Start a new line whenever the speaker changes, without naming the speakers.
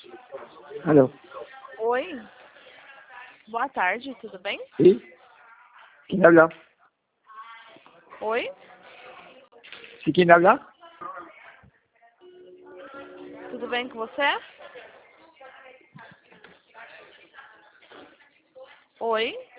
Alô?
Oi, boa tarde, tudo bem?
Sí. ¿Quién habla?
Oi,
¿Sí quién habla?
tudo bem com você? Oi.